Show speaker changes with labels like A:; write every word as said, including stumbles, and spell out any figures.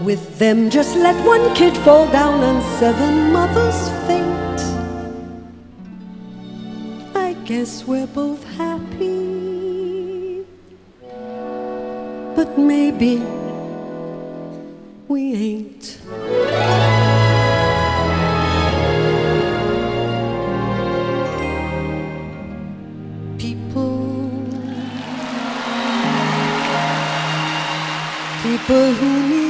A: with them. Just let one kid fall down and seven mothers faint. I guess we're both happy, but maybe we ain't. People, people who need